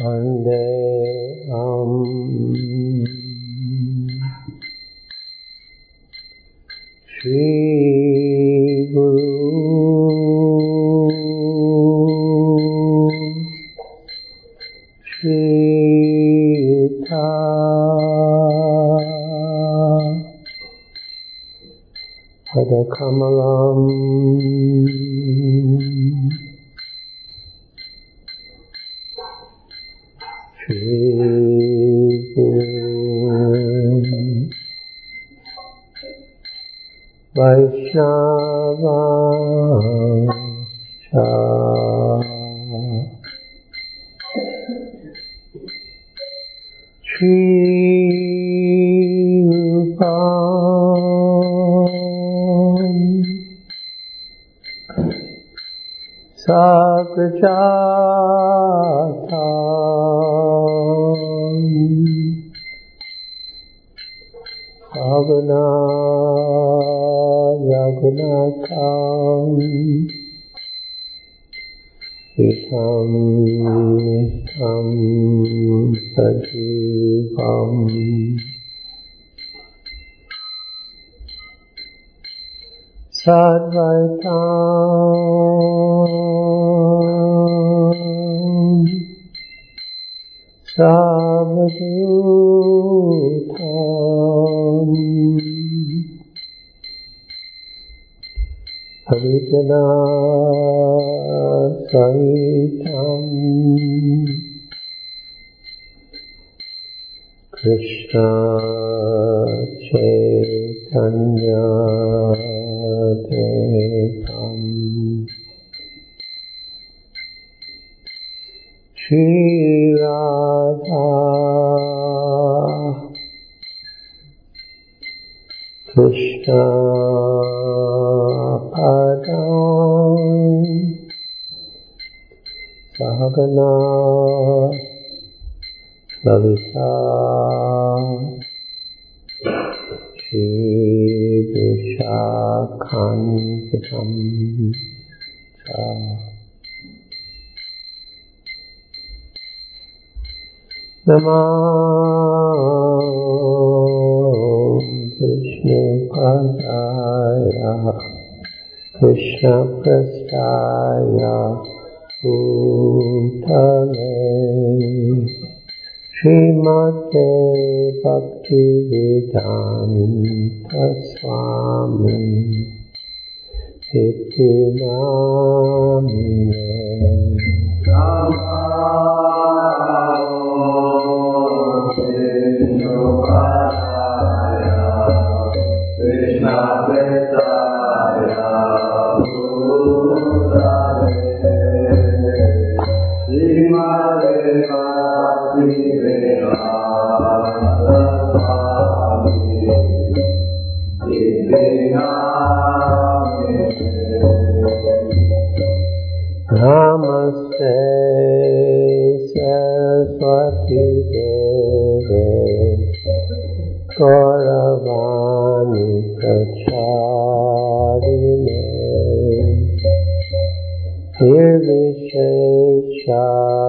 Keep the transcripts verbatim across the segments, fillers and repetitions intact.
Vandeham Shri Guru Shri Yuddha Padakamalam Shri Guru Vaishnava Cha Shri Rupam Sagrajatam Bhavana Raghunatham Itam Tam Sajivam Sadvaitam Savadutam Harijana Sahitam Krishna Chaitanya Devam Shri Radha Krishna Padam Sahagana Lalita Shri Vishakhantam Cha Namo Vishnu Padaya Krishna Prastaya Bhutale Srimate Bhaktivedanta Swami Iti Namine Krishna Prestaya Bhutale Srimate Bhaktivedanta Swami Iti Namine Namaste Saraswati Deve Gauravani Pracharine Nirvishesha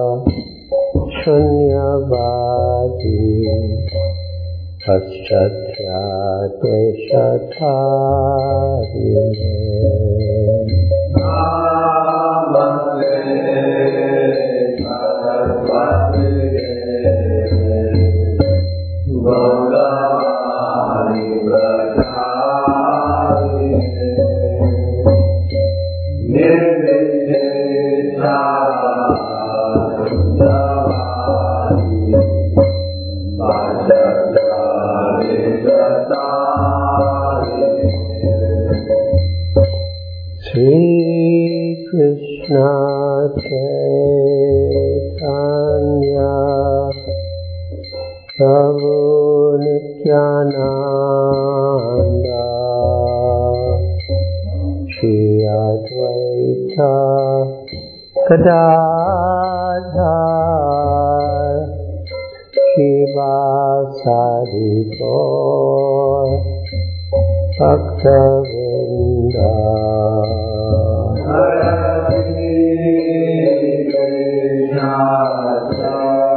Shunyavadi Paschatya Deshatarine Namaste Saraswati Gauravani Pracharine Nirvishesha Shunyavadi Paschatya Deshatarine Shri Krishna Chaitanya Prabhu Nityananda Shri Advaita Gadadhar Shivasari Gaur Bhakta-vrinda Hare Krishna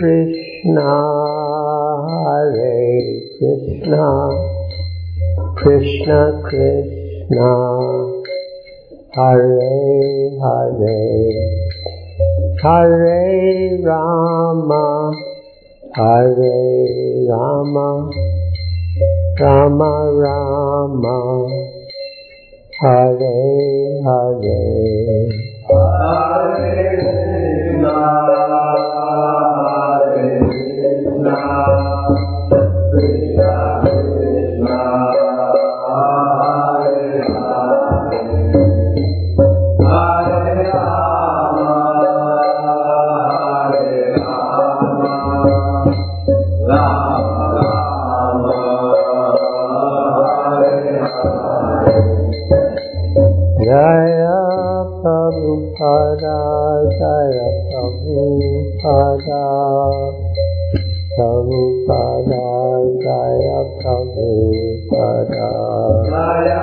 Krishna, Hare Krishna, Krishna Krishna, Hare Hare, Hare Rama, Hare Rama, Rama Rama, Hare Hare. Hare Krishna, Hare Krishna, Krishna Krishna, Hare Hare, Hare Rama, Hare Rama, Rama Rama, Hare Hare. Jaya Prabhupada, Jaya Prabhupada, Prabhupada, Jaya Prabhupada, Jaya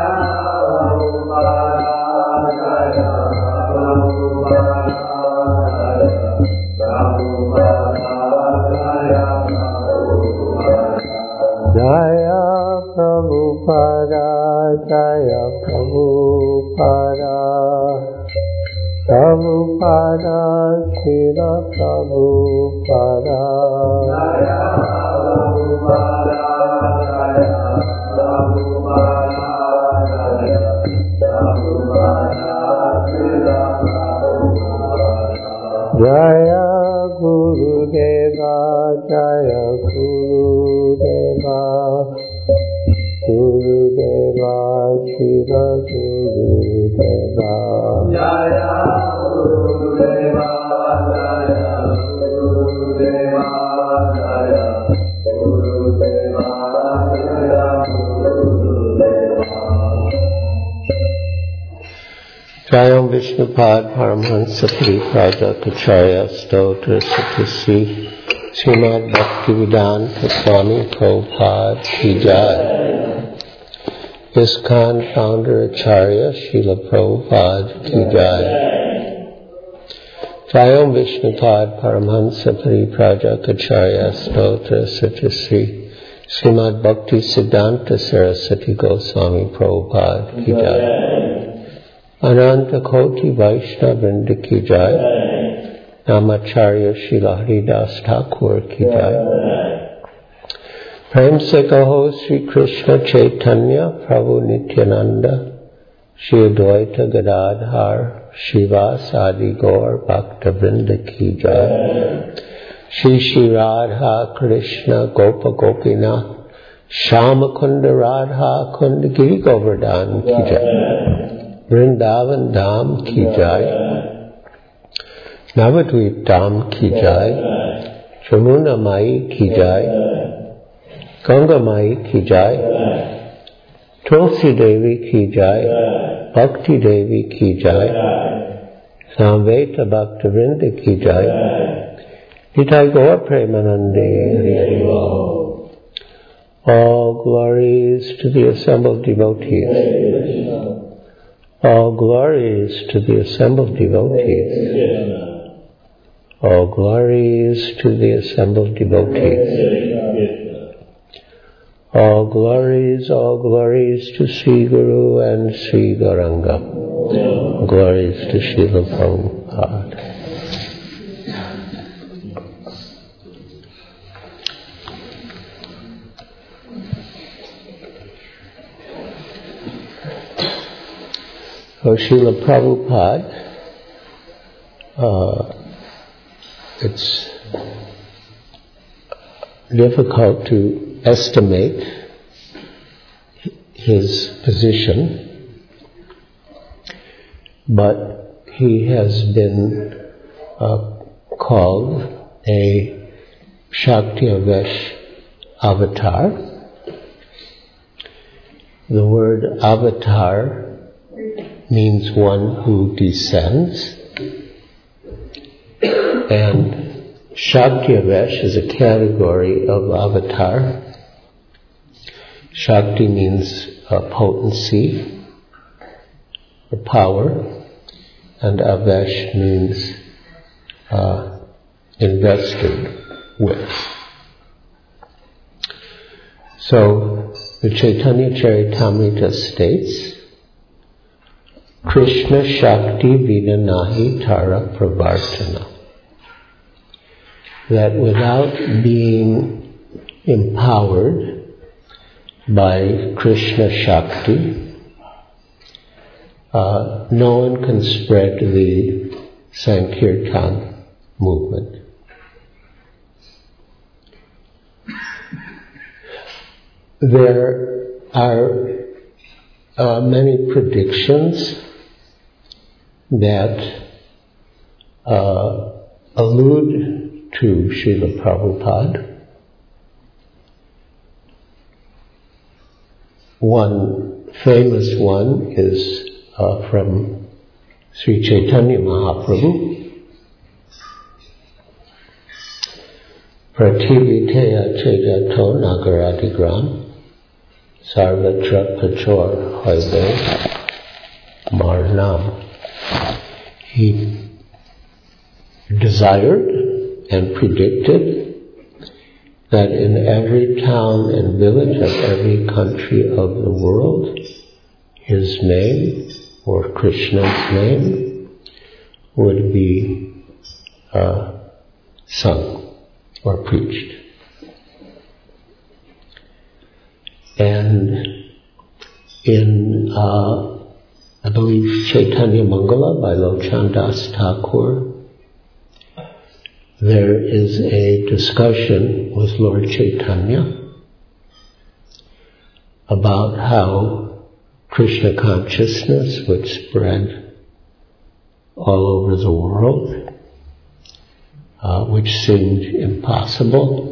Prabhupada, Jaya Prabhupada, Jaya Prabhupada, Prabhupada, Srila Prabhupada, Jaya Prabhupada, Jaya Prabhupada, Jaya Prabhupada, Srila Prabhupada, Jaya Gurudeva, Jaya Gurudeva, Gurudeva, Shiva Gurudeva, Jaya Gurudeva, Jaya Gurudeva, Jaya Gurudeva, Jaya Gurudeva. Jayam Vishnupad Paramhansa Parivrajacharya Stotra Satyasri Srimad Bhaktivedanta Swami Prabhupada Ki Jai. ISKCON founder Acharya Srila Prabhupada Ki Jai. Jayam Vishnupad Paramhansa Parivrajacharya Stotra Satyasri Srimad Bhakti Siddhanta Saraswati Goswami Prabhupada Ki Jai. Ananta Koti Vaishnava Vrinda Ki Jai. Namacharya Srila Haridas Thakur Ki Jai. Prem se kaho Sri Krishna Chaitanya Prabhu Nityananda Shri Advaita Gadadhar Shivas Adi Gaur Bhakta Vrinda Ki Jai. Shri Shri Radha Krishna Gopa Gopinath Shama Kunda Radha Kunda Giri Govardhan Ki Jai. Vrindavan Dham Ki Jai. Navadvip Dham Ki Jai. Jamuna Mai Ki Jai. Ganga Mai Ki Jai. Tulsi Devi Ki Jai. Bhakti Devi Ki Jai. Samveta Bhakta Vrinda Ki Jai. Nitai Gaur Premanande. All glories to the assembled devotees. All glories to the assembled devotees. All glories to the assembled devotees. All glories, all glories to Sri Guru and Sri Gauranga. Glories to Srila Prabhupada. So Srila Prabhupada, uh, it's difficult to estimate his position, but he has been uh, called a Shaktiavesh avatar. The word avatar means one who descends, and Shaktiavesh is a category of avatar. Shakti means uh, potency or power, and Avesh means uh, invested with. So the Chaitanya Charitamrita states, Krishna Shakti Vina Nahi Tara Pravartana. That without being empowered by Krishna Shakti, uh, no one can spread the Sankirtan movement. There are uh, many predictions that uh, allude to Srila Prabhupada. One famous one is uh, from Sri Chaitanya Mahaprabhu. Prativiteya Chejato Nagaradigram Sarvatra Pachor Hoive Marnam. He desired and predicted that in every town and village of every country of the world, his name, or Krishna's name, would be uh, sung or preached. And in, uh, I believe, Chaitanya Mangala by Lochan Das Thakur, there is a discussion with Lord Chaitanya about how Krishna consciousness would spread all over the world, uh, which seemed impossible.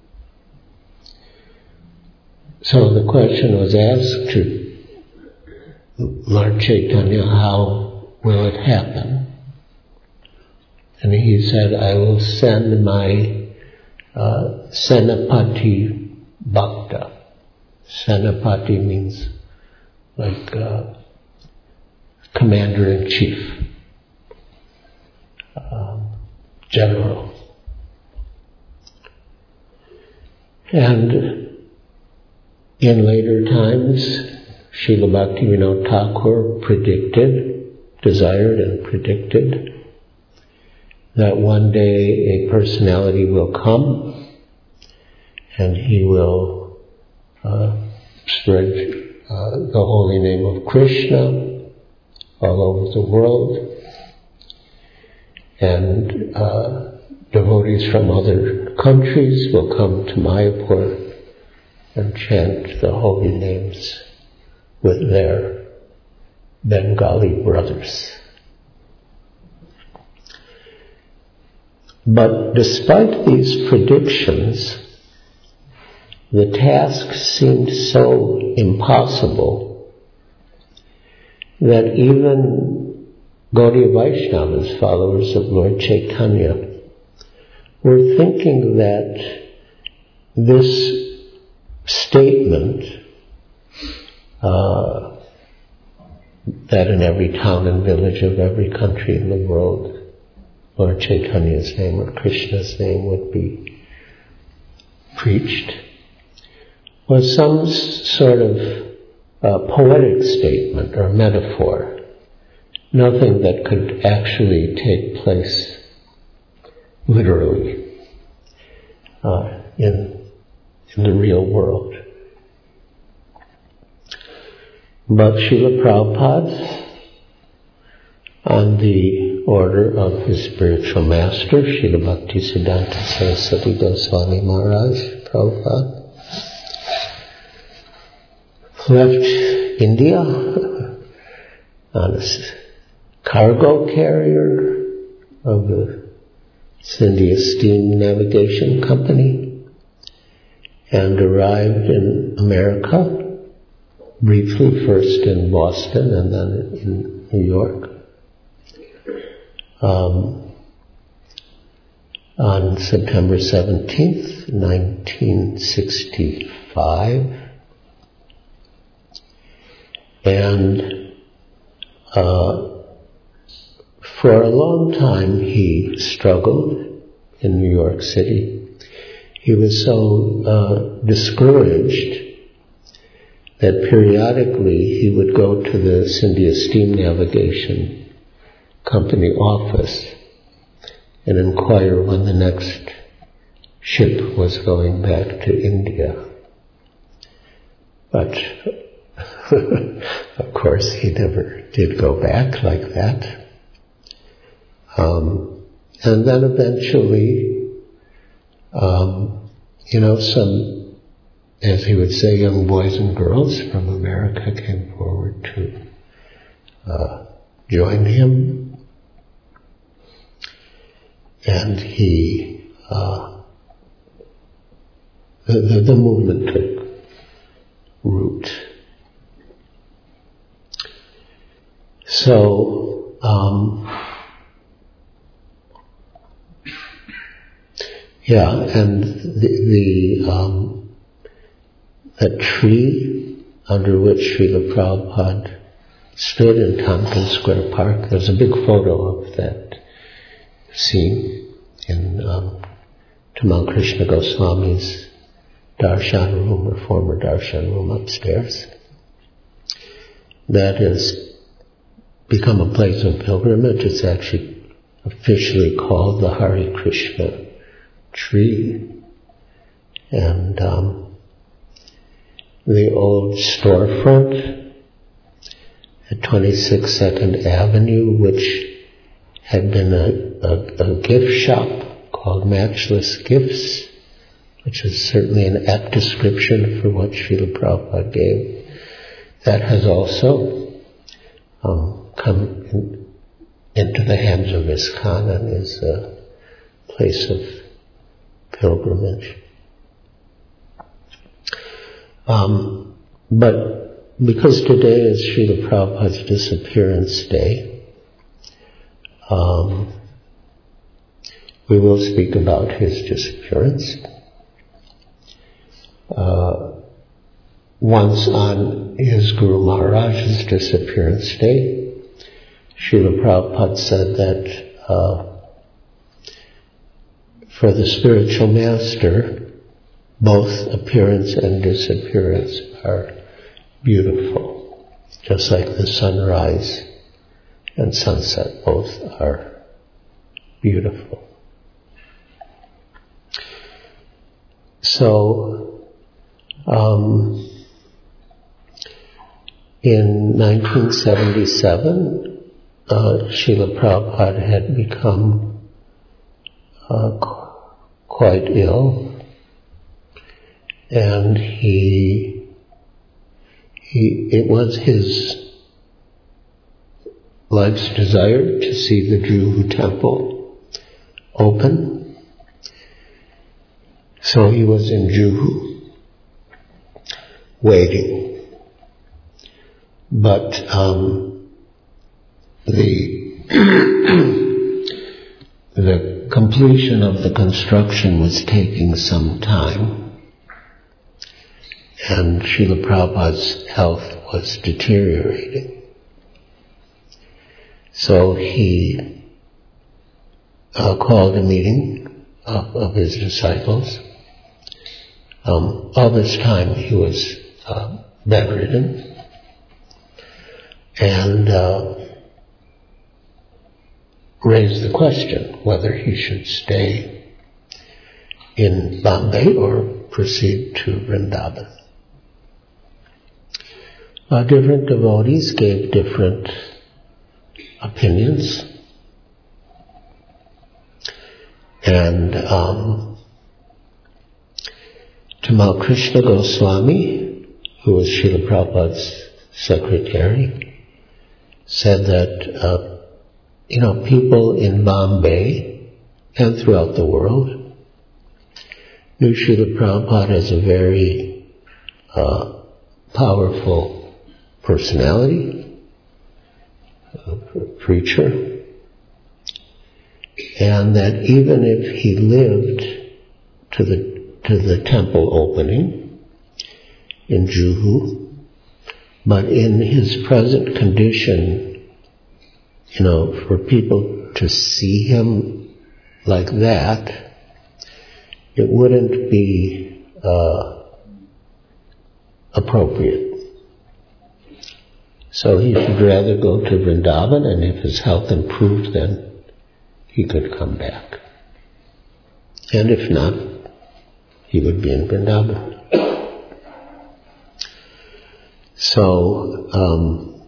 So the question was asked to Lord Chaitanya, how will it happen? And he said, I will send my uh, Senapati Bhakta. Senapati means like uh, commander-in-chief, uh, general. And in later times, Srila Bhaktivinoda Thakur predicted, desired and predicted, that one day a personality will come and he will uh, spread uh, the holy name of Krishna all over the world, and uh, devotees from other countries will come to Mayapur and chant the holy names with their Bengali brothers. But despite these predictions, the task seemed so impossible that even Gaudiya Vaishnavas, followers of Lord Chaitanya, were thinking that this statement uh, that in every town and village of every country in the world, Lord Chaitanya's name or Krishna's name would be preached, was some sort of uh, poetic statement or metaphor, nothing that could actually take place literally uh, in, in the real world. But Srila Prabhupada, on the order of his spiritual master, Srila Bhaktisiddhanta Saraswati Goswami Maharaj Prabhupada, left India on a cargo carrier of the India Steam Navigation Company and arrived in America, briefly first in Boston and then in New York, um, on September seventeenth, nineteen sixty-five. And uh, for a long time he struggled in New York City. he was so uh, discouraged that periodically he would go to the Scindia Steam Navigation Company office and inquire when the next ship was going back to India. But, of course, he never did go back like that. Um, and then eventually, um, you know, some, as he would say, young boys and girls from America came forward to uh, join him. And he, uh, the, the, the movement took root. So, um, yeah, and the, the um, that tree under which Srila Prabhupada stood in Tompkins Square Park, there's a big photo of that scene in um, Tamal Krishna Goswami's darshan room, or former darshan room upstairs. That has become a place of pilgrimage. It's actually officially called the Hare Krishna tree. And um, the old storefront at twenty-six Second Avenue, which had been a, a, a gift shop called Matchless Gifts, which is certainly an apt description for what Srila Prabhupada gave. That has also um, come in, into the hands of ISKCON and is a place of pilgrimage. Um, but because today is Srila Prabhupada's disappearance day, um, we will speak about his disappearance. Uh, once on his Guru Maharaj's disappearance day, Srila Prabhupada said that uh, for the spiritual master, both appearance and disappearance are beautiful, just like the sunrise and sunset both are beautiful. So, um, in nineteen seventy-seven, uh, Srila Prabhupada had become uh, qu- quite ill, and he, he, it was his life's desire to see the Juhu temple open. So he was in Juhu, waiting. But um, the the completion of the construction was taking some time, and Srila Prabhupada's health was deteriorating. So he uh, called a meeting of, of his disciples. Um, all this time he was uh, bedridden, and uh, raised the question whether he should stay in Bombay or proceed to Vrindavan. Uh, different devotees gave different opinions, and um, Tamal Krishna Goswami, who was Srila Prabhupada's secretary, said that uh, you know people in Bombay and throughout the world knew Srila Prabhupada as a very uh, powerful personality, a preacher, and that even if he lived to the to the temple opening in Juhu, but in his present condition, you know, for people to see him like that, it wouldn't be uh, appropriate. So he should rather go to Vrindavan, and if his health improved, then he could come back. And if not, he would be in Vrindavan. So um,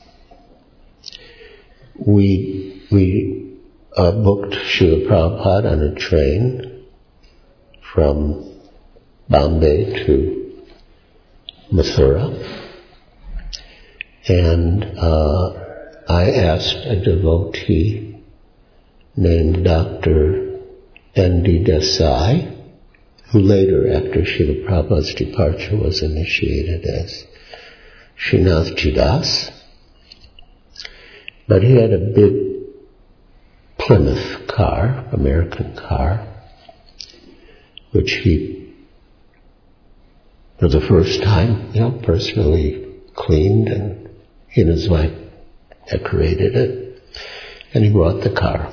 we we uh, booked Srila Prabhupada on a train from Bombay to Mathura. And uh, I asked a devotee named Doctor N D Desai, who later, after Srila Prabhupada's departure, was initiated as Srinath Jidas. But he had a big Plymouth car, American car, which he, for the first time, you know, personally cleaned, and he and his wife decorated it, and he brought the car.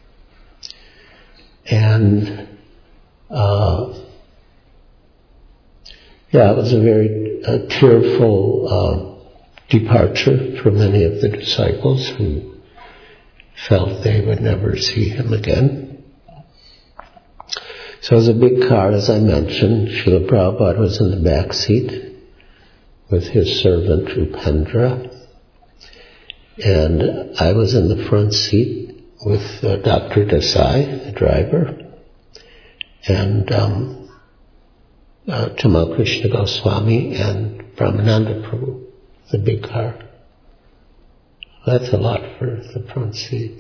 And uh, yeah, it was a very uh, tearful uh, departure for many of the disciples who felt they would never see him again. So it was a big car, as I mentioned. Srila Prabhupada was in the back seat with his servant Upendra, and I was in the front seat with uh, Doctor Desai, the driver, and um, uh, Tamal Krishna Goswami and Brahmananda Prabhu, the big car. That's a lot for the front seat.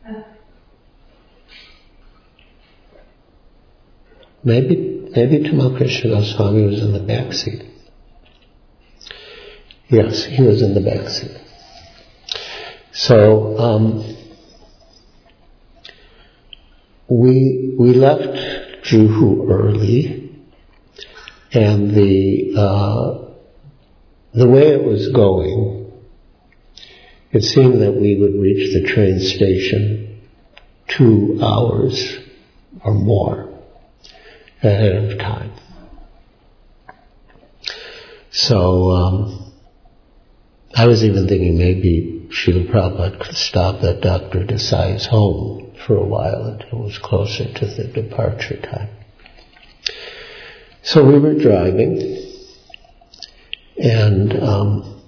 Maybe, maybe Tamal Krishna Goswami was in the back seat. Yes, he was in the back seat. So um, we we left Juhu early, and the uh, the way it was going, it seemed that we would reach the train station two hours or more ahead of time. So um, I was even thinking maybe Srila Prabhupada could stop at Doctor Desai's home for a while until it was closer to the departure time. So we were driving, and um,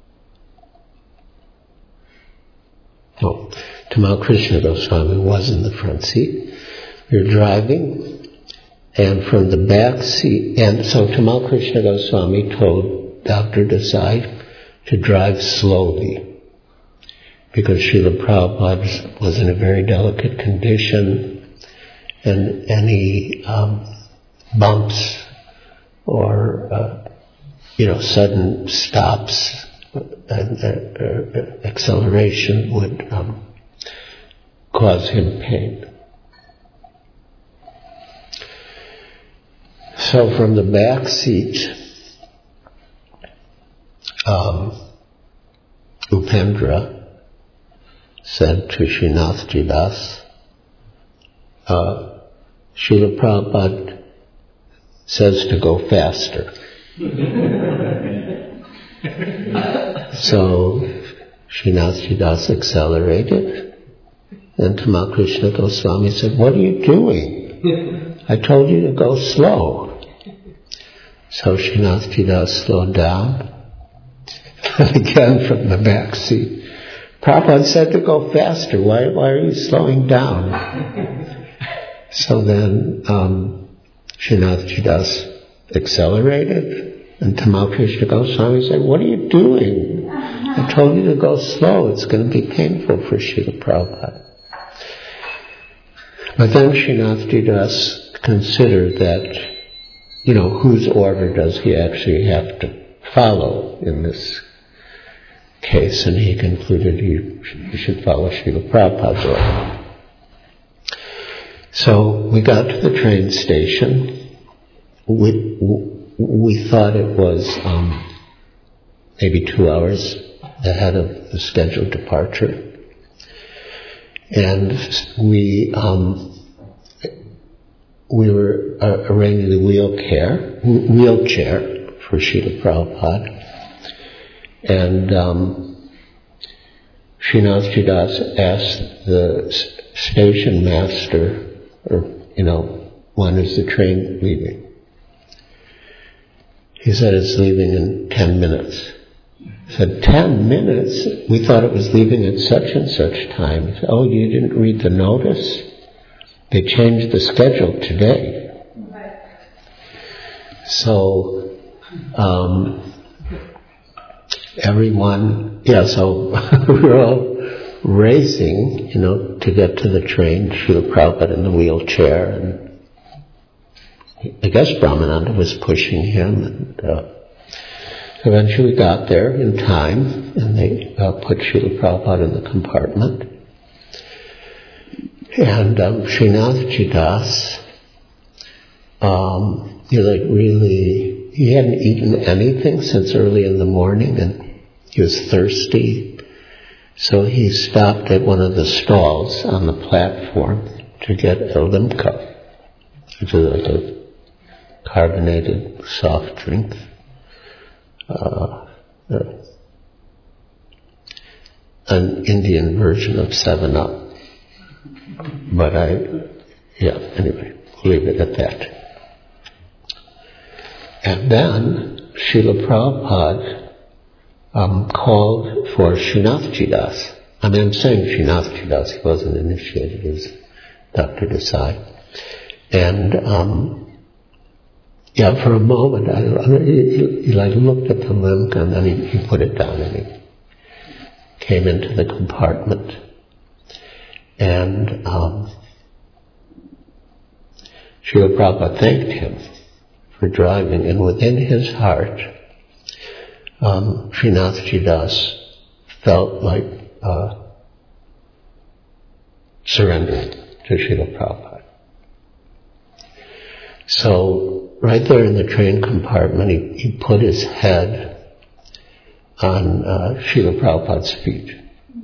oh, Tamal Krishna Goswami was in the front seat. We were driving, and from the back seat, and so Tamal Krishna Goswami told Doctor Desai to drive slowly, because Srila Prabhupada was in a very delicate condition, and any um, bumps or uh, you know sudden stops and uh, uh, acceleration would um, cause him pain. So from the back seat, um, Upendra said to Srinath Jidas, uh, Srila Prabhupada says to go faster. So Srinath Jidas accelerated, and Tamal Krishna Goswami said, "What are you doing? I told you to go slow." So Srinath Jidas slowed down, and again from the back seat, Prabhupada said to go faster. Why, why are you slowing down? So then um, Srinath Jidas accelerated, and Tamal Krishna Goswami said, "What are you doing? I told you to go slow. It's going to be painful for Srila Prabhupada." But then Srinath Jidas considered that, you know, whose order does he actually have to follow in this case? And he concluded he, he should follow Srila Prabhupada's order. So we got to the train station. We, we thought it was um, maybe two hours ahead of the scheduled departure. And we um, we were uh, arranging the wheelchair, wheelchair for Srila Prabhupada, and um, Srinathji Das asked the s- station master, or, you know, when is the train leaving? He said, it's leaving in ten minutes. I said, ten minutes? We thought it was leaving at such and such time. He said, oh, you didn't read the notice? They changed the schedule today. So, um, everyone, yeah, so we were all racing, you know, to get to the train, Srila Prabhupada in the wheelchair, and I guess Brahmananda was pushing him, and uh, eventually we got there in time, and they uh, put Srila Prabhupada in the compartment. And um, Srinathji Das, um, he like really, he hadn't eaten anything since early in the morning, and he was thirsty. So he stopped at one of the stalls on the platform to get a limca, which is like a carbonated soft drink. Uh, uh, an Indian version of seven up. But I, yeah, anyway, leave it at that. And then Srila Prabhupada um, called for Srinathji Das. I mean, I'm saying Srinathji Das, he wasn't initiated, he was Doctor Desai. And, um, yeah, for a moment, I, he, he, he like looked at the limca and then he, he put it down and he came into the compartment. And um, Srila Prabhupada thanked him for driving, and within his heart, um, Srinathji Das felt like uh, surrendering to Srila Prabhupada. So right there in the train compartment, he, he put his head on uh, Srila Prabhupada's feet.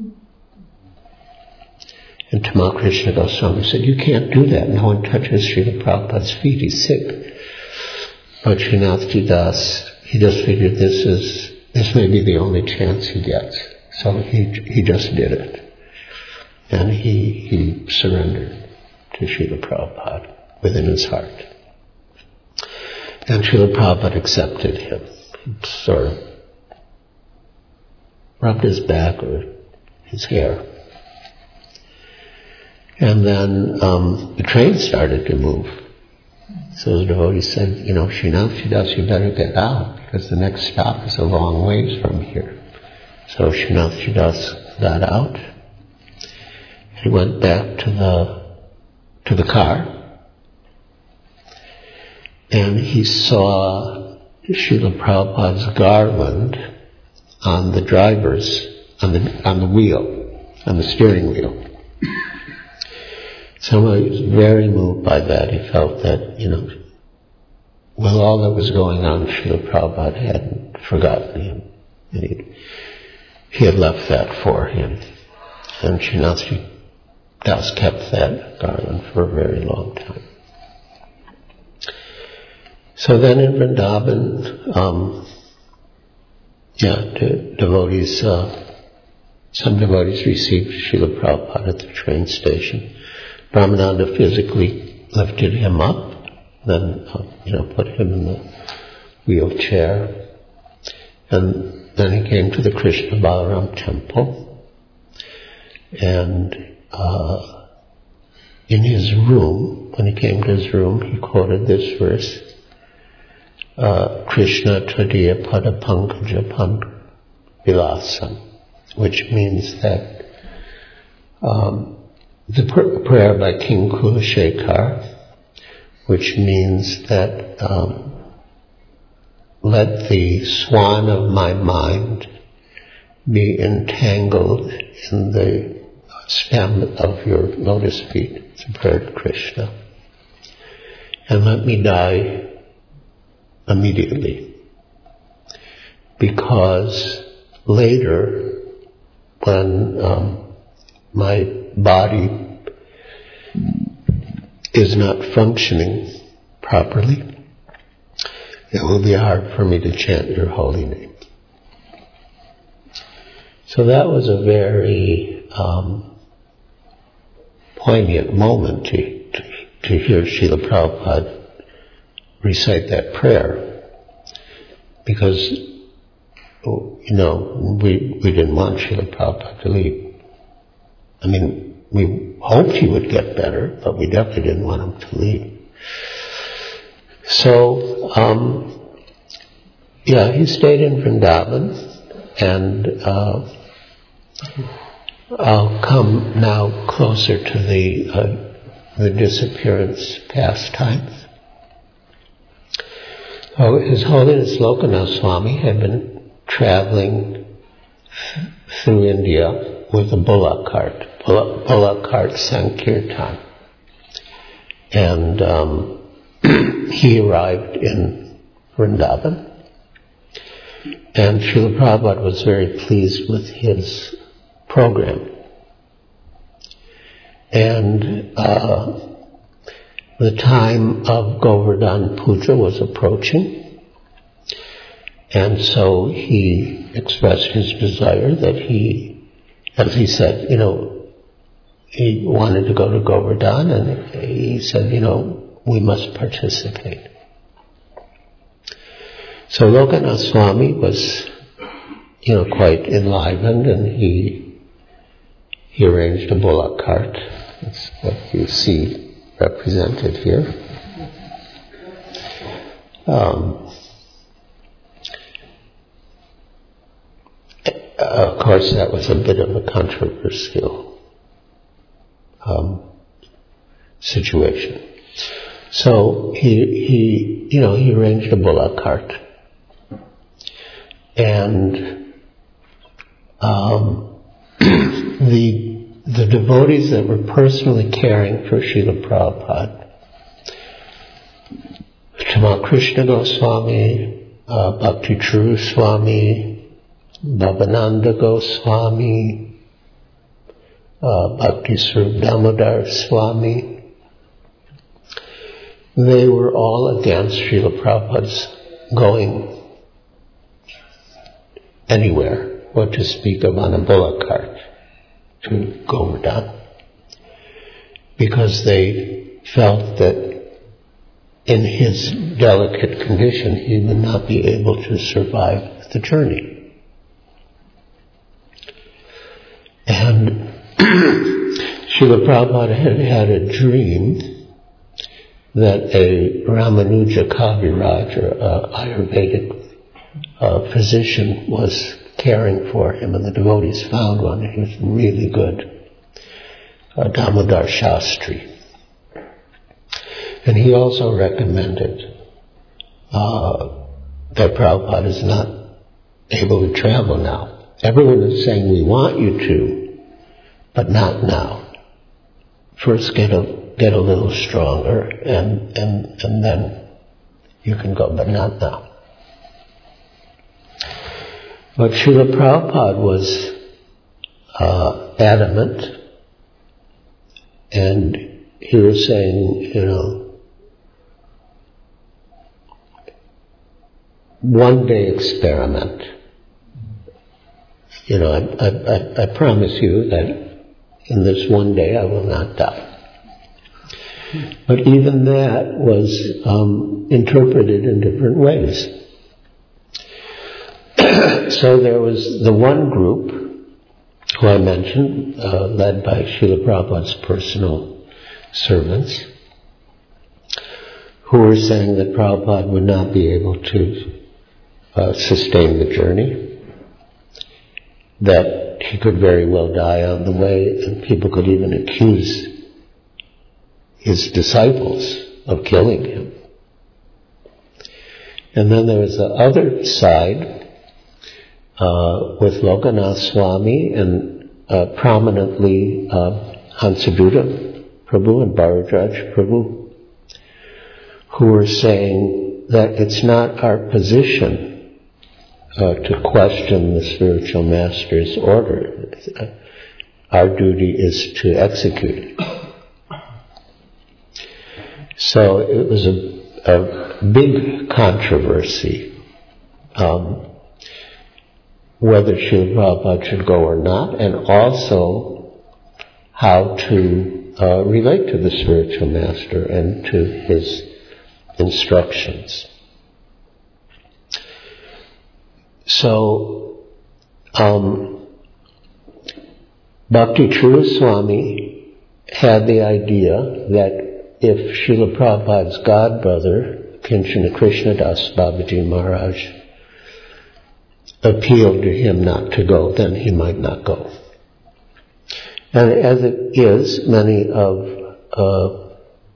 And Tamal Krishna Goswami said, you can't do that. No one touches Srila Prabhupada's feet. He's sick. But Srinathji Das, he just figured this is, this may be the only chance he gets. So he he just did it. And he, he surrendered to Srila Prabhupada within his heart. And Srila Prabhupada accepted him. He sort of rubbed his back or his hair. And then um, the train started to move. So the devotee said, you know, Srinathji Das, you better get out, because the next stop is a long ways from here. So Srinathji Das got out. He went back to the to the car. And he saw Srila Prabhupada's garland on the driver's, on the on the wheel, on the steering wheel. So he was very moved by that. He felt that, you know, with all that was going on, Srila Prabhupada hadn't forgotten him. And he, he had left that for him. And Srinathji Das kept that garland for a very long time. So then in Vrindavan, um, yeah, de- devotees, uh, some devotees received Srila Prabhupada at the train station. Brahmananda physically lifted him up, then, uh, you know, put him in the wheelchair. And then he came to the Krishna Balaram temple. And uh, in his room, when he came to his room, he quoted this verse, uh, Krishna Tradiya Pada Pankaja Pan Vilasam, which means that um, the pr- prayer by King Kulashekar, which means that um, let the swan of my mind be entangled in the stem of your lotus feet. It's a prayer to Krishna. And let me die immediately. Because later, when um, my body is not functioning properly, it will be hard for me to chant your holy name. So that was a very um, poignant moment to, to, to hear Srila Prabhupada recite that prayer, because, you know, we, we didn't want Srila Prabhupada to leave. I mean, we hoped he would get better, but we definitely didn't want him to leave. So, um, yeah, he stayed in Vrindavan, and uh, I'll come now closer to the uh, the disappearance pastimes. Oh, His Holiness Lokanath Swami had been traveling th- through India with a bullock cart, bullock, bullock cart Sankirtan, and um, he arrived in Vrindavan, and Srila Prabhupada was very pleased with his program. And uh, the time of Govardhan Puja was approaching, and so he expressed his desire that he, as he said, you know, he wanted to go to Govardhan, and he said, you know, we must participate. So Lokanath Swami was, you know, quite enlivened, and he he arranged a bullock cart. That's what you see represented here. Um, of course, that was a bit of a controversial um, situation. So he he you know he arranged a bullock cart. And um, the the devotees that were personally caring for Srila Prabhupada, Tamal Krishna Goswami, uh, Bhakti Churu Swami, Bhavananda Goswami, uh, Bhakti Swarup Damodar Swami, they were all against Srila Prabhupada's going anywhere, what to speak of on a bullock cart to Govardhan, because they felt that in his delicate condition he would not be able to survive the journey. And Srila Prabhupada had had a dream that a Ramanuja Kaviraj, or uh, Ayurvedic Uh, physician, was caring for him, and the devotees found one. He was really good, uh, Damodar Shastri. And he also recommended uh, that Prabhupada is not able to travel now. Everyone is saying, we want you to, but not now. First get a, get a little stronger, and, and, and then you can go, but not now. But Srila Prabhupada was uh, adamant, and he was saying, you know, one day experiment. You know, I, I, I promise you that in this one day I will not die. But even that was um, interpreted in different ways. So there was the one group who I mentioned, uh, led by Srila Prabhupada's personal servants, who were saying that Prabhupada would not be able to uh, sustain the journey, that he could very well die on the way, and people could even accuse his disciples of killing him. And then there was the other side, Uh, with Lokanath Swami and uh, prominently uh, Hansaduta Prabhu and Bharadraj Prabhu, who were saying that it's not our position uh, to question the spiritual master's order. Our duty is to execute it. So it was a, a big controversy um, whether Srila Prabhupada should go or not, and also how to uh, relate to the spiritual master and to his instructions. So, um, Bhakti True Swami had the idea that if Srila Prabhupada's godbrother, Kinchana Krishnadas Babaji Maharaj, appealed to him not to go, then he might not go. And as it is, many of uh,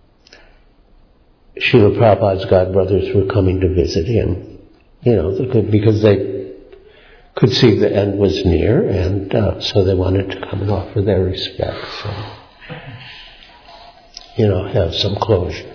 Srila Prabhupada's godbrothers were coming to visit him, you know, because they could see the end was near, and uh, so they wanted to come and offer their respects and, you know, have some closure.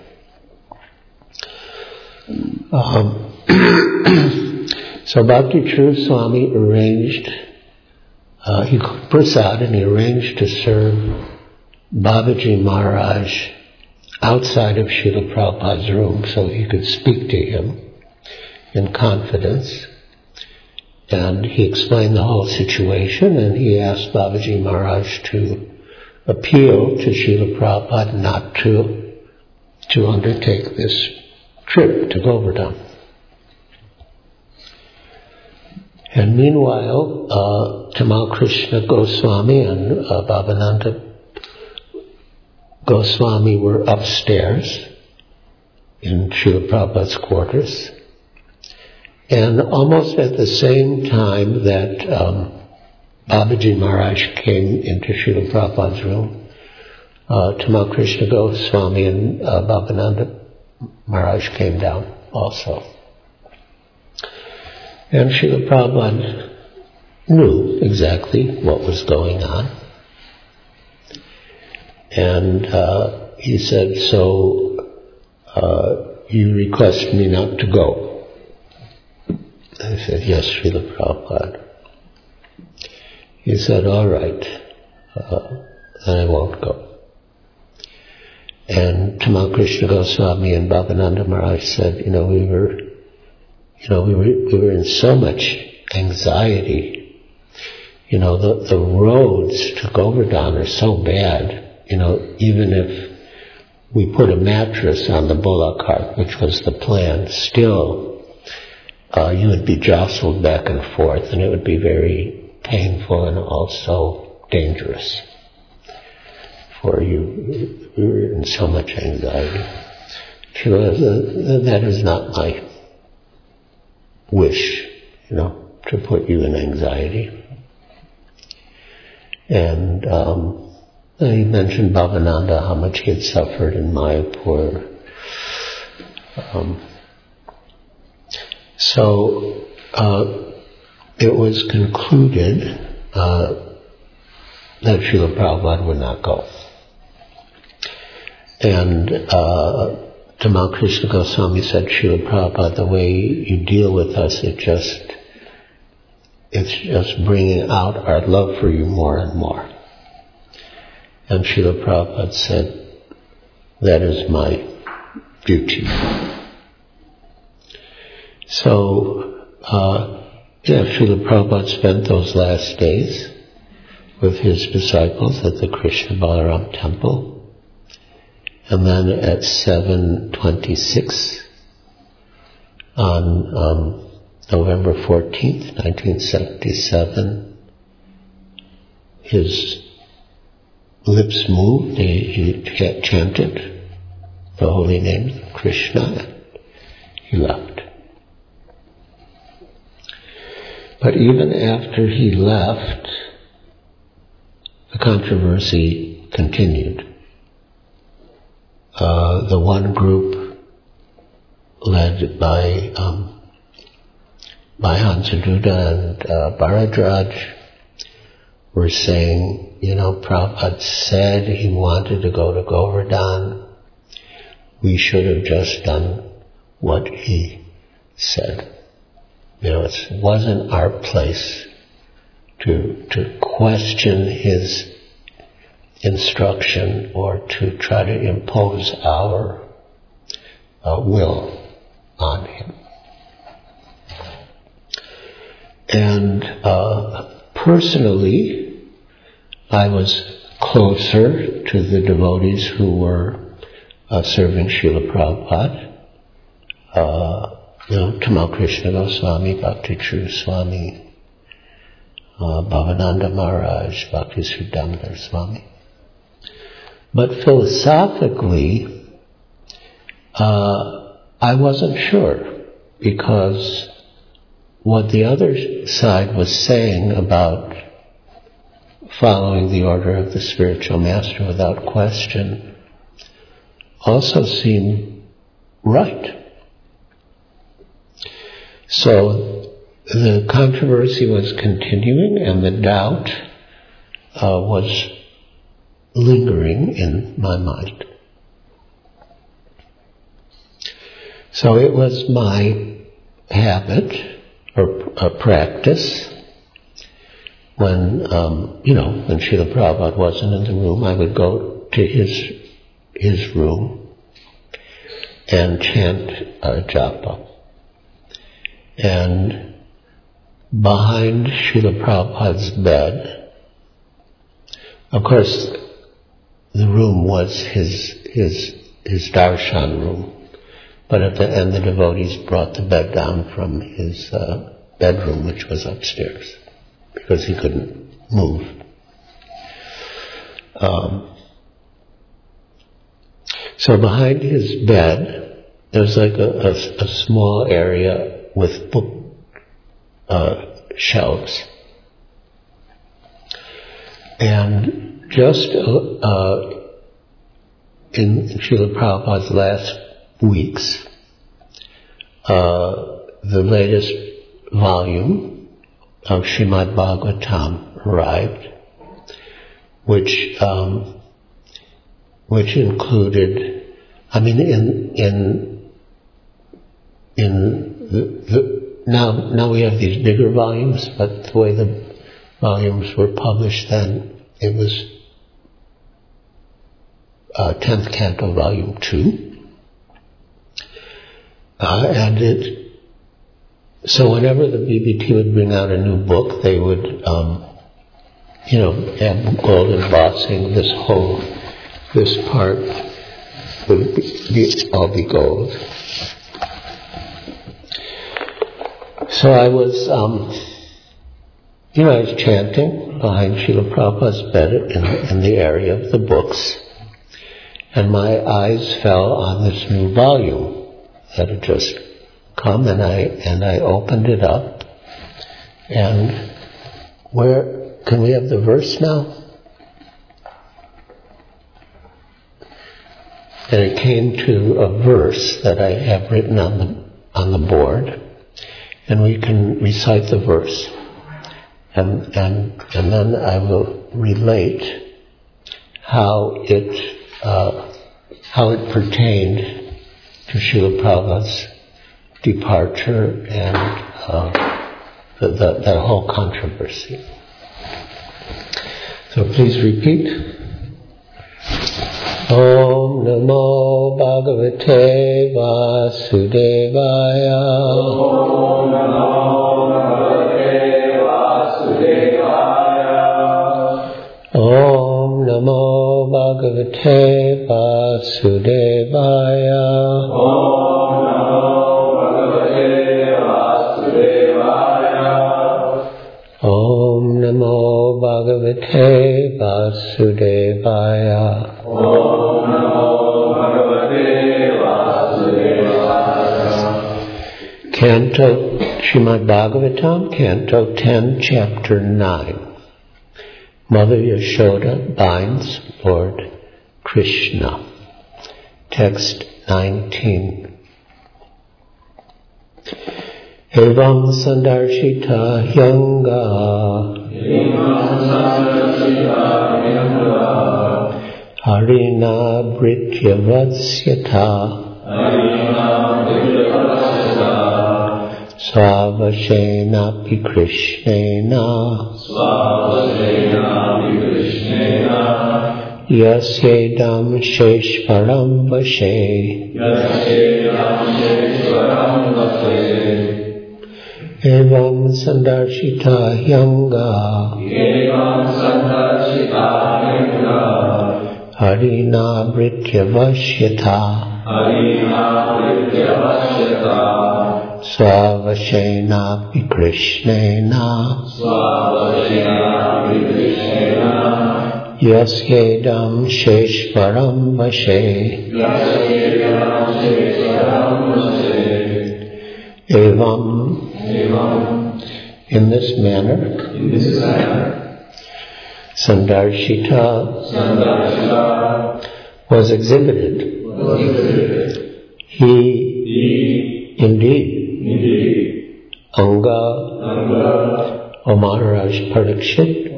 Um, so Bhakti True Swami arranged, uh, he cooked prasad and he arranged to serve Babaji Maharaj outside of Srila Prabhupada's room so he could speak to him in confidence. And he explained the whole situation, and he asked Babaji Maharaj to appeal to Srila Prabhupada not to to undertake this trip to Govardhan. And meanwhile, uh, Tamal Krishna Goswami and uh, Bhavananda Goswami were upstairs in Srila Prabhupada's quarters. And almost at the same time that um, Babaji Maharaj came into Srila Prabhupada's room, uh, Tamal Krishna Goswami and uh, Bhavananda Maharaj came down also. And Srila Prabhupada knew exactly what was going on. And uh, he said, so uh, you request me not to go. I said, yes, Srila Prabhupada. He said, all right, uh, then I won't go. And Tamal Krishna Goswami and Bhavananda Maharaj said, you know, we were, you know, we were, we were in so much anxiety. You know, the, the roads to Govardhan are so bad, you know, even if we put a mattress on the bullock cart, which was the plan, still, Uh, you would be jostled back and forth, and it would be very painful and also dangerous for you. We were in so much anxiety. That is not my wish, you know, to put you in anxiety. And um, he mentioned Bhavananda, how much he had suffered in Mayapur. Um, So uh, it was concluded uh, that Srila Prabhupada would not go. And uh, Tamal Krishna Goswami said, Srila Prabhupada, the way you deal with us, it just, it's just bringing out our love for you more and more. And Srila Prabhupada said, that is my duty. So, uh, yeah, Srila Prabhupada spent those last days with his disciples at the Krishna Balaram temple. And then at seven twenty-six on um, November fourteenth, nineteen seventy-seven, his lips moved, he, he chanted the holy name of Krishna, and he left. But even after he left, the controversy continued. Uh, the one group led by um, by Hansaduda and uh, Bharadraj were saying, you know, Prabhupada said he wanted to go to Govardhan. We should have just done what he said. You know, it wasn't our place to to question his instruction or to try to impose our uh, will on him. And uh, personally, I was closer to the devotees who were uh, serving Srila Prabhupada. Uh, you know, Tamal Krishna Goswami, Bhakti True Swami, uh, Bhavananda Maharaj, Bhakti Sridhamdar Swami. But philosophically, uh, I wasn't sure, because what the other side was saying about following the order of the spiritual master without question also seemed right. So the controversy was continuing, and the doubt uh, was lingering in my mind. So it was my habit or uh, practice when, um, you know, when Srila Prabhupada wasn't in the room, I would go to his his room and chant uh, japa. And behind Srila Prabhupada's bed, of course, the room was his his his darshan room, but at the end the devotees brought the bed down from his uh, bedroom, which was upstairs, because he couldn't move. Um, so behind his bed, there was like a, a, a small area with book uh, shelves. And just uh, in Srila Prabhupada's last weeks, uh, the latest volume of Srimad Bhagavatam arrived, which um, which included, I mean, in in in the, the now now we have these bigger volumes, but the way the volumes were published then, it was uh, tenth Canto, Volume Two, uh, and it. So whenever the B B T would bring out a new book, they would, um, you know, add gold embossing. This whole, this part would be, be, all be gold. So I was, um, you know, I was chanting behind Srila Prabhupada's bed in, in the area of the books, and my eyes fell on this new volume that had just come, and I and I opened it up, and where can we have the verse now? And it came to a verse that I have written on the on the board, and we can recite the verse, and and and then I will relate how it uh, how it pertained to Srila Prabhupada's departure and uh, the, the, that whole controversy. So please repeat. Om Namo Bhagavate Vasudevaya. Om Namo Bhagavate Vasudevaya. Om Namo Bhagavate Vasudevaya. Om Om Namo Bhagavate Vasudevaya. Om Namo Bhagavate Vasudevaya. Canto Srimad Bhagavatam, Canto ten, Chapter nine. Mother Yashoda binds Lord Krishna. Text nineteen. Evam sandarshita yanga Harina Brityavasyata Svavashena pi Krishnena Yasyedam Sheshvaram Vashe Yasyedam Sheshvaram Vashe Evam Sandarshita Yanga Evam Sandarshita Yanga Harina Vrityavashyata Harina Vrityavashyata Swavashena Krishnena Swavashena Krishnena Yasyedam Sheshvaram Vashe Yasyedam Sheshvaram Vashe Evam. Evam. In this manner, In this manner, Sandarshita Sandarshita was exhibited. was exhibited. He, He, indeed, indeed, Anga, Anga, O Maharaj Parikshit,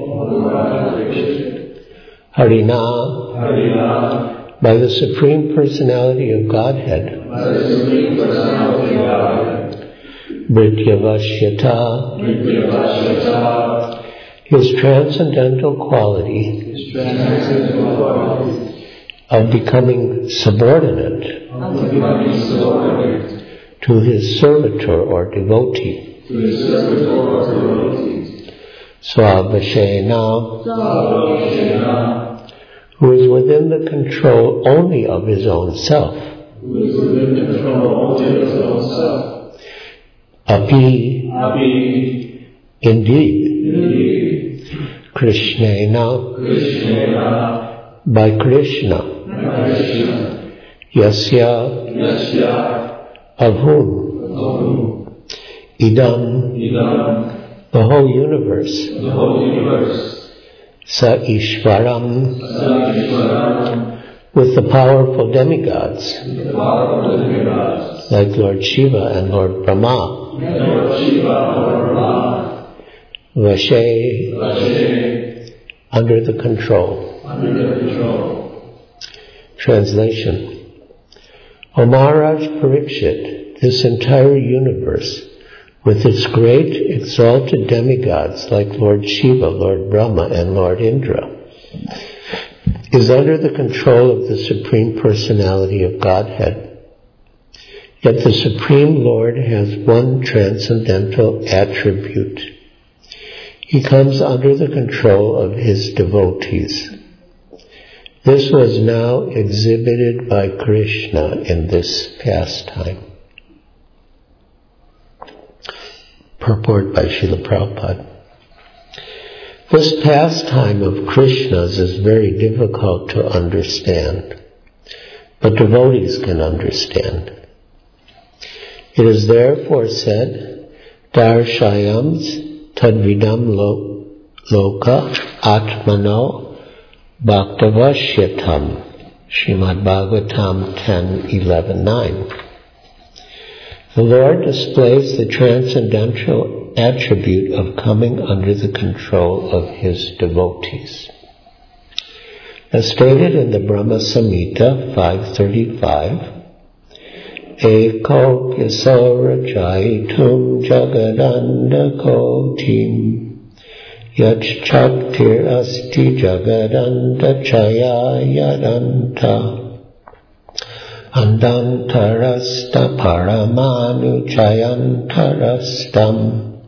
Harina, Harina, by the Supreme Personality of Godhead, by the Supreme Personality of Godhead, Vrityavashyata, Vrityavashyata, his transcendental quality his transcendental quality of becoming subordinate of becoming subordinate to his servitor or devotee, to his servitor or devotee, Swavashena, Swavashena, who is within the control only of his own self, who is within the control only of his own self, Api, Api, indeed, indeed, Krishnena, Krishnena, by Krishna, by Krishna, Yasya, Yasya, of whom, of whom, Idam, Idam, the whole universe, the whole universe, Sa Ishvaram, Sarveshwaram, with the powerful demigods, the power of the demigods, like Lord Shiva and Lord Brahma, and Lord Shiva or Brahma, Vashe, Vashe, under the control. under the control. Translation. O Maharaj Parikshit, this entire universe, with its great exalted demigods like Lord Shiva, Lord Brahma, and Lord Indra, is under the control of the Supreme Personality of Godhead. Yet the Supreme Lord has one transcendental attribute. He comes under the control of his devotees. This was now exhibited by Krishna in this pastime. Purport by Srila Prabhupada. This pastime of Krishna's is very difficult to understand, but devotees can understand. It is therefore said, Darshayams tadvidam lo, loka atmano bhaktavashyatam. Srimad Bhagavatam ten eleven nine. The Lord displays the transcendental attribute of coming under the control of his devotees. As stated in the Brahma Samhita five thirty-five, Eko Kisarajaitum Jagadanda Kotim Yach Chaktir Asti Jagadanda Chaya Yadanta Andantarasta Paramanu Chayantarastam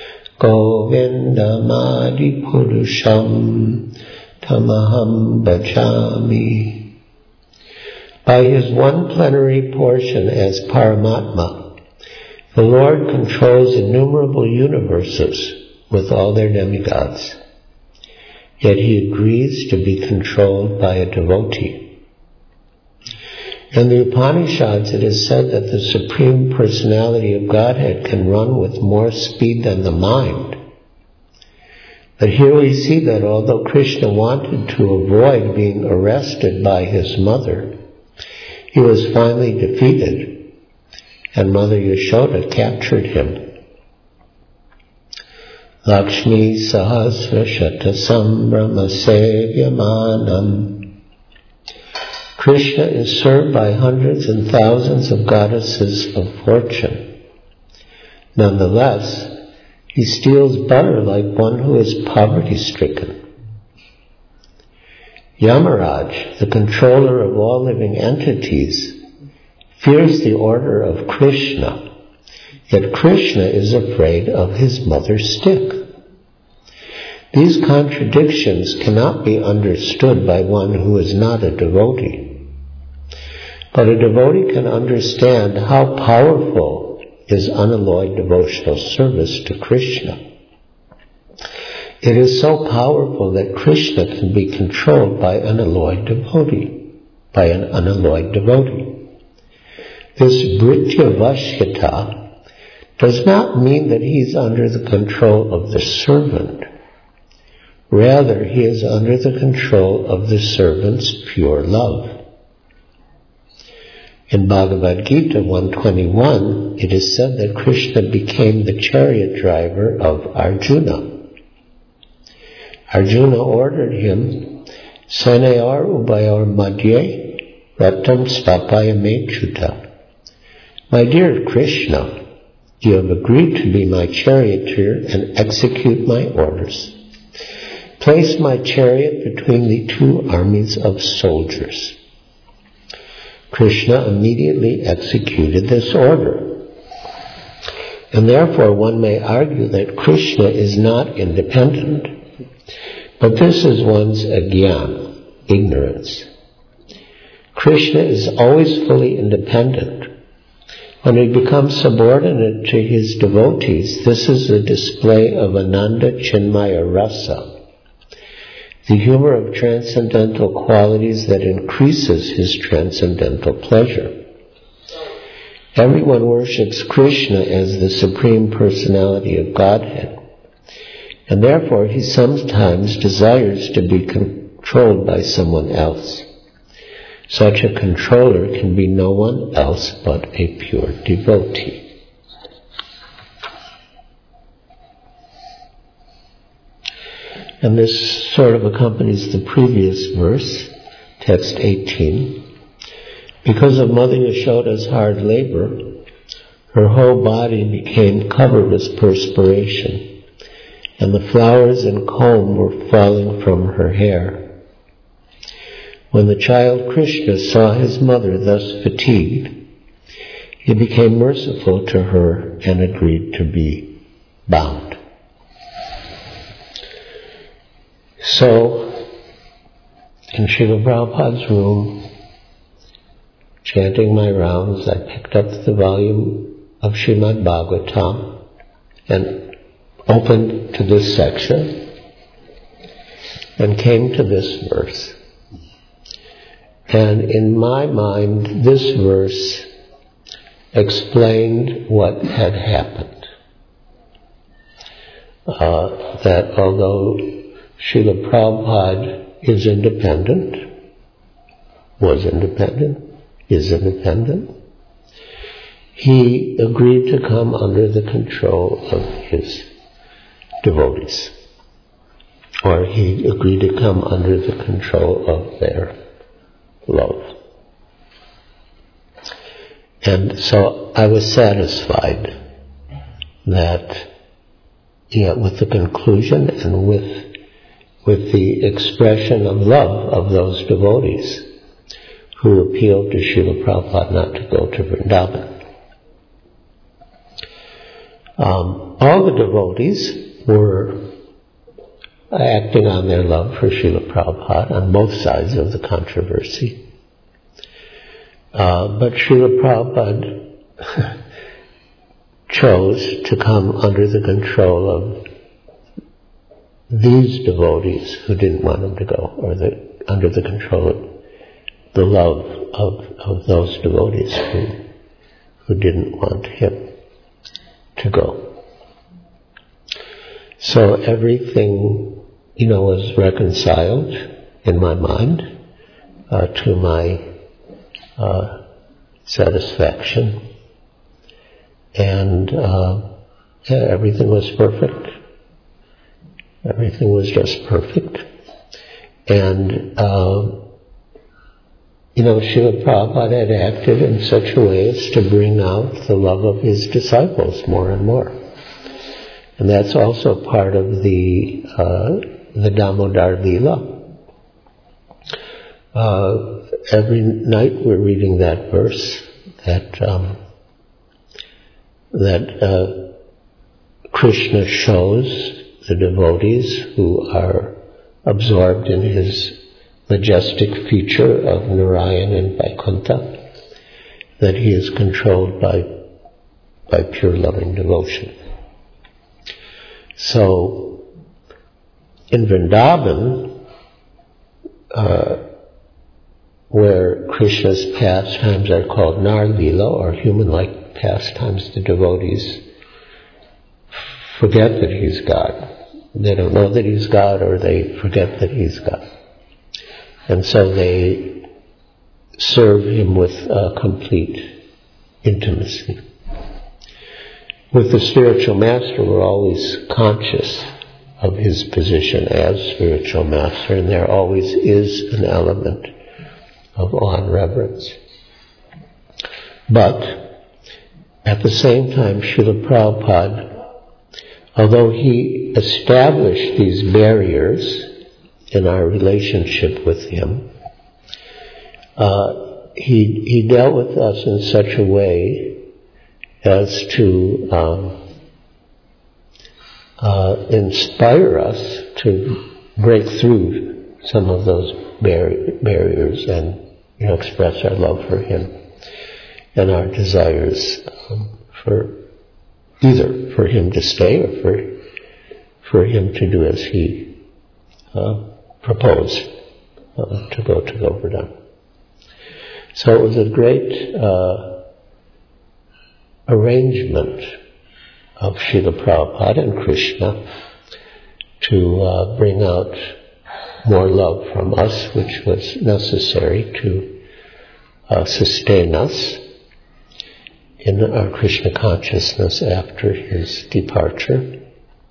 Govindamadi Purusham Tamaham Bhajami. By his one plenary portion as Paramatma, the Lord controls innumerable universes with all their demigods. Yet he agrees to be controlled by a devotee. In the Upanishads it is said that the Supreme Personality of Godhead can run with more speed than the mind. But here we see that although Krishna wanted to avoid being arrested by his mother, he was finally defeated, and Mother Yashoda captured him. Lakshmi Sahasra Shata Sambrama Sevyamanam. Krishna is served by hundreds and thousands of goddesses of fortune. Nonetheless, he steals butter like one who is poverty-stricken. Yamaraj, the controller of all living entities, fears the order of Krishna, yet Krishna is afraid of his mother's stick. These contradictions cannot be understood by one who is not a devotee. But a devotee can understand how powerful is unalloyed devotional service to Krishna. It is so powerful that Krishna can be controlled by an unalloyed devotee, by an unalloyed devotee. This Bhritya Vashyata does not mean that he is under the control of the servant. Rather, he is under the control of the servant's pure love. In Bhagavad Gita one twenty-one, it is said that Krishna became the chariot driver of Arjuna. Arjuna ordered him, Senayor ubayor madhye ratam stapaya mechuta. My dear Krishna, you have agreed to be my charioteer and execute my orders. Place my chariot between the two armies of soldiers. Krishna immediately executed this order. And therefore one may argue that Krishna is not independent. But this is one's ajnana, ignorance. Krishna is always fully independent. When he becomes subordinate to his devotees, this is a display of Ananda Chinmaya Rasa, the humor of transcendental qualities that increases his transcendental pleasure. Everyone worships Krishna as the Supreme Personality of Godhead, and therefore he sometimes desires to be controlled by someone else. Such a controller can be no one else but a pure devotee. And this sort of accompanies the previous verse, text eighteen. Because of Mother Yashoda's hard labor, her whole body became covered with perspiration, and the flowers and comb were falling from her hair. When the child Krishna saw his mother thus fatigued, he became merciful to her and agreed to be bound. So, in Srila Prabhupada's room, chanting my rounds, I picked up the volume of Srimad Bhagavatam and opened to this section and came to this verse. And in my mind, this verse explained what had happened. Uh, that although Srila Prabhupada is independent, was independent, is independent, he agreed to come under the control of his devotees, or he agreed to come under the control of their love. And so I was satisfied that, yeah, with the conclusion and with with the expression of love of those devotees who appealed to Srila Prabhupada not to go to Vrindavan. Um, all the devotees were acting on their love for Srila Prabhupada on both sides of the controversy. Uh, but Srila Prabhupada chose to come under the control of these devotees who didn't want him to go, or the, under the control of the love of, of those devotees who, who didn't want him to go. So everything, you know, was reconciled in my mind uh, to my uh, satisfaction, and uh, yeah, everything was perfect. Everything was just perfect, and uh, you know, Srila Prabhupada had acted in such a way as to bring out the love of his disciples more and more. And that's also part of the uh, the Damodar Lila. uh, every night we're reading that verse that um, that uh, Krishna shows the devotees who are absorbed in his majestic feature of Narayan and Vaikuntha, that he is controlled by by pure loving devotion. So, in Vrindavan, uh, where Krishna's pastimes are called Nar-lila, or human-like pastimes, the devotees forget that he's God. They don't know that he's God, or they forget that he's God. And so they serve him with uh, complete intimacy. With the spiritual master, we're always conscious of his position as spiritual master, and there always is an element of awe and reverence. But at the same time, Srila Prabhupada, although he established these barriers in our relationship with him, uh, he he dealt with us in such a way as to um, uh, inspire us to break through some of those bar- barriers and, you know, express our love for him and our desires um, for either for him to stay or for for him to do as he uh, proposed uh, to go to Govardhan. So it was a great uh, arrangement of Srila Prabhupada and Krishna to uh, bring out more love from us, which was necessary to uh, sustain us in our Krishna consciousness after his departure.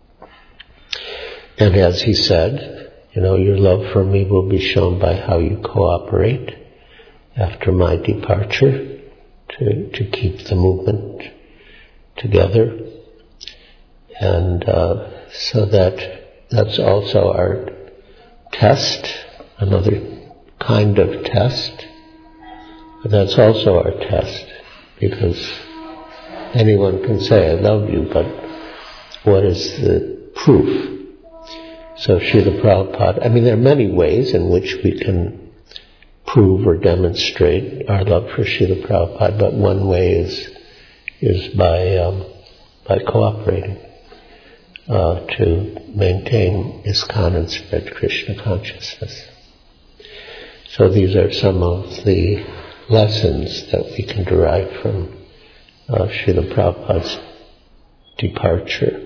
And as he said, you know, your love for me will be shown by how you cooperate after my departure to, to keep the movement together. And uh, so that that's also our test, another kind of test. But that's also our test, because anyone can say, I love you, but what is the proof? So Srila Prabhupada, I mean, there are many ways in which we can prove or demonstrate our love for Srila Prabhupada, but one way is is by um, by cooperating uh, to maintain ISKCON and spread Krishna consciousness. So these are some of the lessons that we can derive from uh, Srila Prabhupada's departure.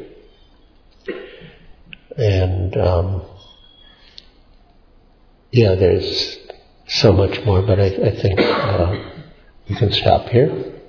And um, yeah, there's so much more, but I, I think uh, we can stop here.